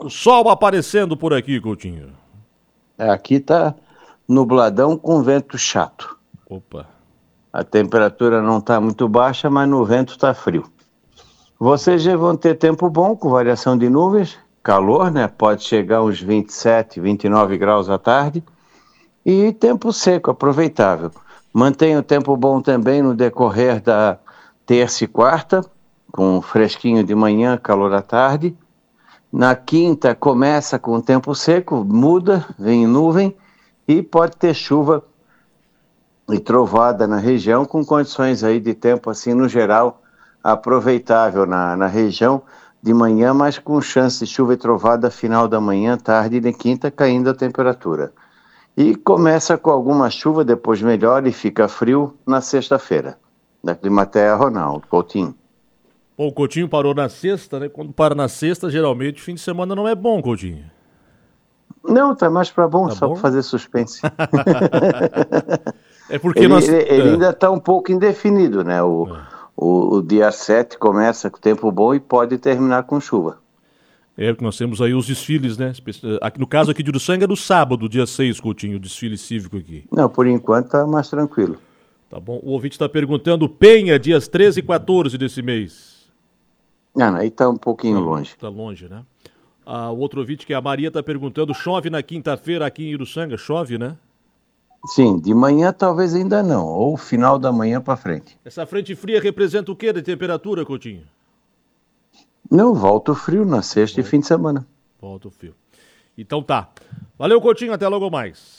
O sol aparecendo por aqui, Coutinho. Aqui tá nubladão com vento chato. Opa. A temperatura não está muito baixa, mas no vento está frio. Vocês já vão ter tempo bom, com variação de nuvens, calor, né? Pode chegar uns 27, 29 graus à tarde. E tempo seco, aproveitável. Mantém o tempo bom também no decorrer da terça e quarta, com fresquinho de manhã, calor à tarde. Na quinta começa com tempo seco, muda, vem nuvem e pode ter chuva e trovada na região, com condições aí de tempo assim no geral aproveitável na região de manhã, mas com chance de chuva e trovada final da manhã, tarde e de quinta, caindo a temperatura. E começa com alguma chuva, depois melhora e fica frio na sexta-feira. Da Climatea, Ronaldo Coutinho. Bom, o Coutinho parou na sexta, né? Quando para na sexta, geralmente o fim de semana não é bom, Coutinho. Não, tá mais para bom, tá só para fazer suspense. É porque ele ainda está um pouco indefinido, né? O dia 7 começa com tempo bom e pode terminar com chuva. É, porque nós temos aí os desfiles, né? No caso aqui de Uruçanga é no sábado, dia 6, Coutinho, o desfile cívico aqui. Não, por enquanto tá mais tranquilo. Tá bom. O ouvinte está perguntando, Penha, dias 13 e 14 desse mês. Aí tá um pouquinho longe. Tá longe, né? O outro ouvinte, que é a Maria, está perguntando, chove na quinta-feira aqui em Uruçanga? Chove, né? Sim, de manhã talvez ainda não, ou final da manhã para frente. Essa frente fria representa o que de temperatura, Coutinho? Não, volta o frio na sexta e fim de semana. Volta o frio. Então tá. Valeu, Coutinho, até logo mais.